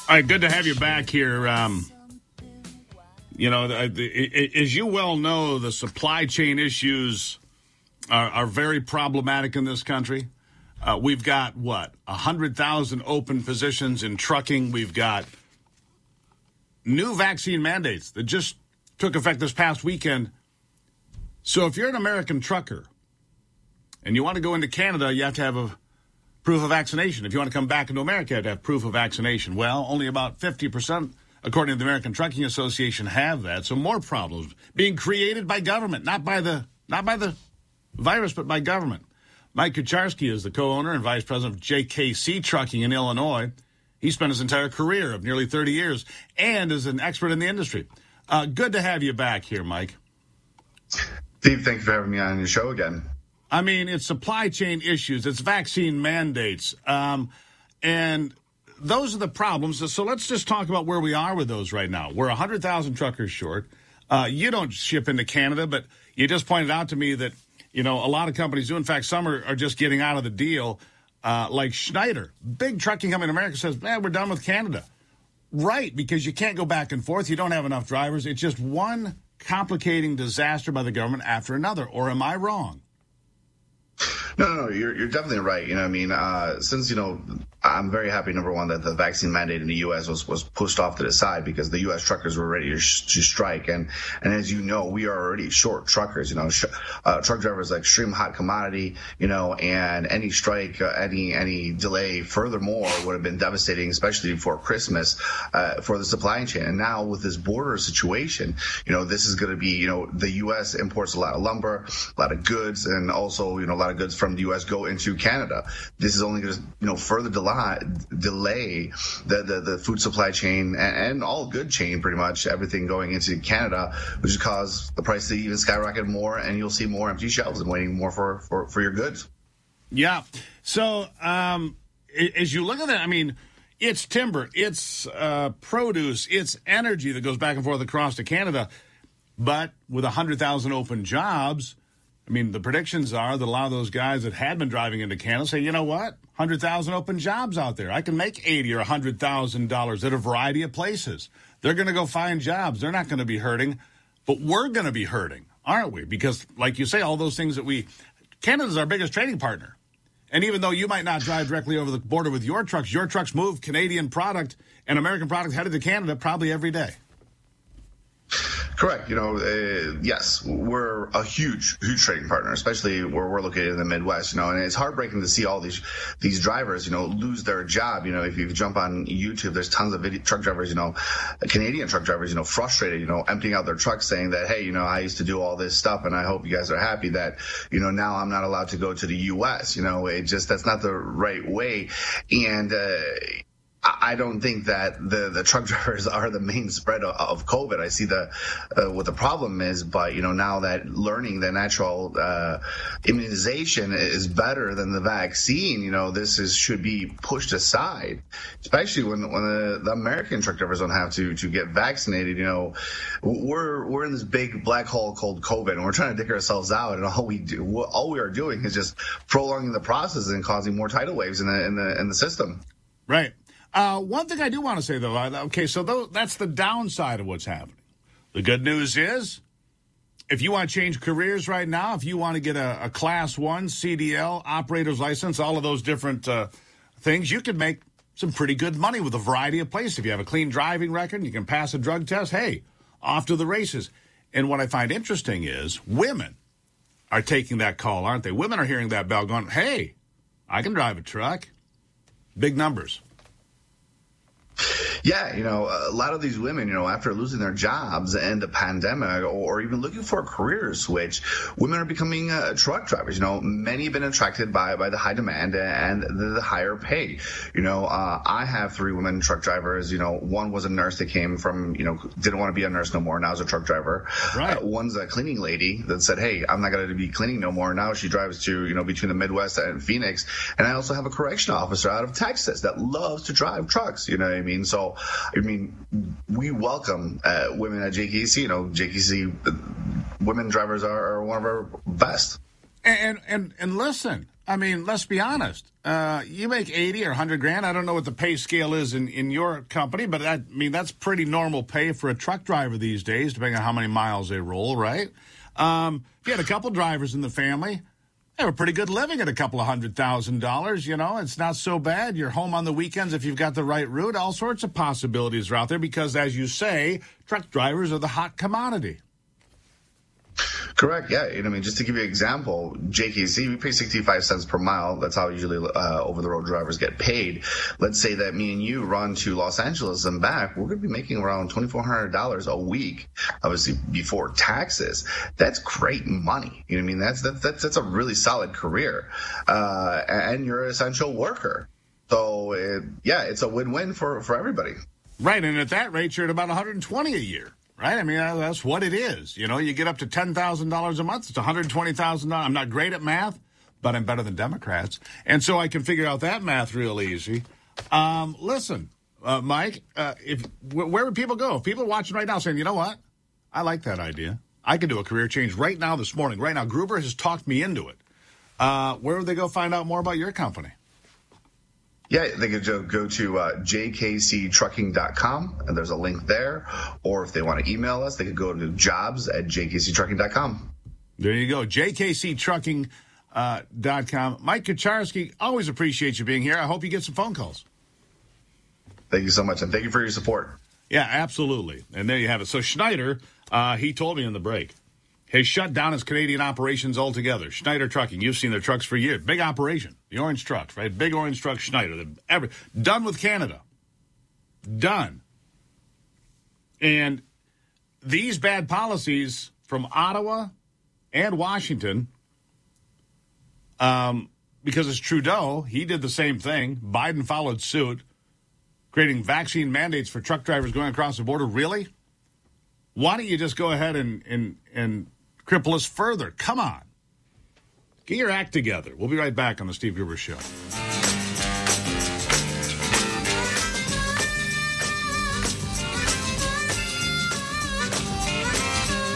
All right, good to have you back here. As you well know, the supply chain issues are very problematic in this country. We've got, 100,000 open positions in trucking. We've got new vaccine mandates that just took effect this past weekend. So if you're an American trucker and you want to go into Canada, you have to have a proof of vaccination. If you want to come back into America, you have to have proof of vaccination. Well, only about 50%, according to the American Trucking Association, have that. So more problems being created by government, not by the virus, but by government. Mike Kucharski is the co-owner and vice president of JKC Trucking in Illinois. He spent his entire career of nearly 30 years and is an expert in the industry. Good to have you back here, Mike. Steve, thanks for having me on your show again. I mean, it's supply chain issues. It's vaccine mandates. And those are the problems. So let's just talk about where we are with those right now. We're 100,000 truckers short. You don't ship into Canada, but you just pointed out to me that, a lot of companies do. In fact, some are just getting out of the deal, like Schneider. Big trucking company in America says, man, we're done with Canada. Right, because you can't go back and forth. You don't have enough drivers. It's just one complicating disaster by the government after another. Or am I wrong? No, you're definitely right. Since, I'm very happy, number one, that the vaccine mandate in the U.S. was pushed off to the side because the U.S. truckers were ready to strike. And as you know, we are already short truckers. Truck drivers are extreme hot commodity, and any strike, any delay furthermore would have been devastating, especially for Christmas, for the supply chain. And now with this border situation, this is going to be, the U.S. imports a lot of lumber, a lot of goods, and also, a lot of goods from the U.S. go into Canada. This is only going to, further delay the food supply chain and all good chain, pretty much everything going into Canada, which has caused the price to even skyrocket more, and you'll see more empty shelves and waiting more for your goods. Yeah. So as you look at that, it's timber, it's produce, it's energy that goes back and forth across to Canada. But with 100,000 open jobs, the predictions are that a lot of those guys that had been driving into Canada say, you know what, 100,000 open jobs out there. I can make $80,000 or $100,000 at a variety of places. They're going to go find jobs. They're not going to be hurting, but we're going to be hurting, aren't we? Because, like you say, all those things Canada's our biggest trading partner. And even though you might not drive directly over the border with your trucks move Canadian product and American product headed to Canada probably every day. Correct. Yes, we're a huge trading partner, especially where we're located in the Midwest, and it's heartbreaking to see all these drivers, lose their job. If you jump on YouTube, there's tons of truck drivers, Canadian truck drivers, frustrated, emptying out their trucks saying that, hey, I used to do all this stuff and I hope you guys are happy that, now I'm not allowed to go to the U.S. That's not the right way. And, I don't think that the truck drivers are the main spread of COVID. I see what the problem is, but now that learning the natural immunization is better than the vaccine, this should be pushed aside, especially when the American truck drivers don't have to get vaccinated. We're in this big black hole called COVID, and we're trying to dig ourselves out, and all we are doing is just prolonging the process and causing more tidal waves in the system. Right. One thing I do want to say, though, that's the downside of what's happening. The good news is, if you want to change careers right now, if you want to get a Class 1 CDL operator's license, all of those different things, you can make some pretty good money with a variety of places. If you have a clean driving record, you can pass a drug test, hey, off to the races. And what I find interesting is women are taking that call, aren't they? Women are hearing that bell going, hey, I can drive a truck. Big numbers. Yeah, a lot of these women, after losing their jobs and the pandemic or even looking for a career switch, women are becoming truck drivers. Many have been attracted by the high demand and the higher pay. I have 3 women truck drivers. One was a nurse that came from, didn't want to be a nurse no more. Now is a truck driver. Right. One's a cleaning lady that said, hey, I'm not going to be cleaning no more. Now she drives to, between the Midwest and Phoenix. And I also have a correction officer out of Texas that loves to drive trucks. You know what I mean? So, we welcome women at JKC. JKC women drivers are one of our best. And listen, I mean, let's be honest. You make 80 or 100 grand. I don't know what the pay scale is in your company, but that's pretty normal pay for a truck driver these days, depending on how many miles they roll, right? If you had a couple drivers in the family, they have a pretty good living at a couple of $100,000. It's not so bad. You're home on the weekends if you've got the right route. All sorts of possibilities are out there because, as you say, truck drivers are the hot commodity. Correct. Yeah. Just to give you an example, JKC, we pay 65 cents per mile. That's how usually over-the-road drivers get paid. Let's say that me and you run to Los Angeles and back. We're going to be making around $2,400 a week, obviously before taxes. That's great money. That's a really solid career. And you're an essential worker. So, it's a win-win for everybody. Right. And at that rate, you're at about $120 a year. Right? That's what it is. You get up to $10,000 a month. It's $120,000. I'm not great at math, but I'm better than Democrats. And so I can figure out that math real easy. Listen, Mike, where would people go? If people are watching right now saying, you know what? I like that idea. I could do a career change right now this morning. Right now, Gruber has talked me into it. Where would they go find out more about your company? Yeah, they could go to jkctrucking.com, and there's a link there. Or if they want to email us, they could go to jobs@jkctrucking.com. There you go, jkctrucking.com. Mike Kucharski, always appreciate you being here. I hope you get some phone calls. Thank you so much, and thank you for your support. Yeah, absolutely. And there you have it. So Schneider, he told me in the break, has shut down his Canadian operations altogether. Schneider Trucking, you've seen their trucks for years. Big operation. The orange trucks, right? Big orange truck Schneider. Done with Canada. Done. And these bad policies from Ottawa and Washington, because it's Trudeau, he did the same thing. Biden followed suit, creating vaccine mandates for truck drivers going across the border. Really? Why don't you just go ahead and cripple us further? Come on. Get your act together. We'll be right back on the Steve Gruber Show.